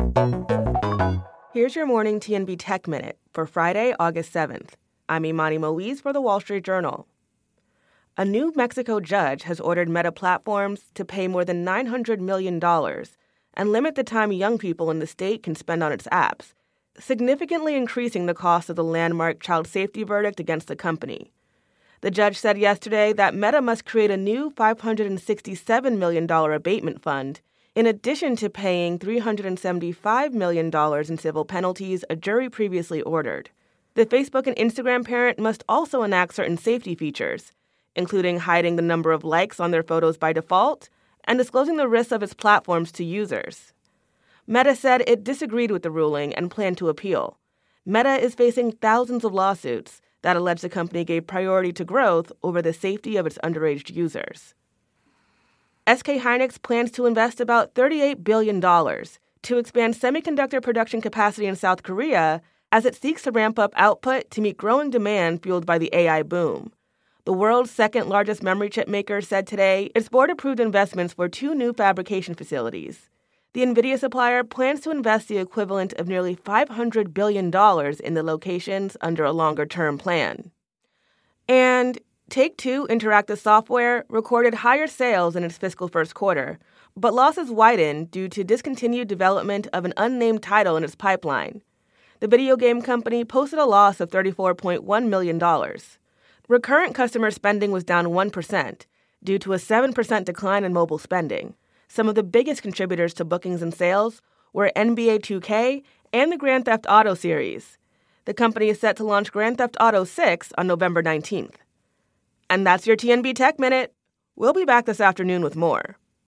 Here's your morning TNB Tech Minute for Friday, August 7th. I'm Imani Moise for The Wall Street Journal. A New Mexico judge has ordered Meta Platforms to pay more than $900 million and limit the time young people in the state can spend on its apps, significantly increasing the cost of the landmark child safety verdict against the company. The judge said yesterday that Meta must create a new $567 million abatement fund, in addition to paying $375 million in civil penalties a jury previously ordered. The Facebook and Instagram parent must also enact certain safety features, including hiding the number of likes on their photos by default and disclosing the risks of its platforms to users. Meta said it disagreed with the ruling and planned to appeal. Meta is facing thousands of lawsuits that allege the company gave priority to growth over the safety of its underage users. SK Hynix plans to invest about $38 billion to expand semiconductor production capacity in South Korea as it seeks to ramp up output to meet growing demand fueled by the AI boom. The world's second-largest memory chip maker said today its board approved investments for 2 new fabrication facilities. The NVIDIA supplier plans to invest the equivalent of nearly $500 billion in the locations under a longer-term plan. And Take-Two Interactive Software recorded higher sales in its fiscal first quarter, but losses widened due to discontinued development of an unnamed title in its pipeline. The video game company posted a loss of $34.1 million. Recurrent customer spending was down 1% due to a 7% decline in mobile spending. Some of the biggest contributors to bookings and sales were NBA 2K and the Grand Theft Auto series. The company is set to launch Grand Theft Auto 6 on November 19th. And that's your TNB Tech Minute. We'll be back this afternoon with more.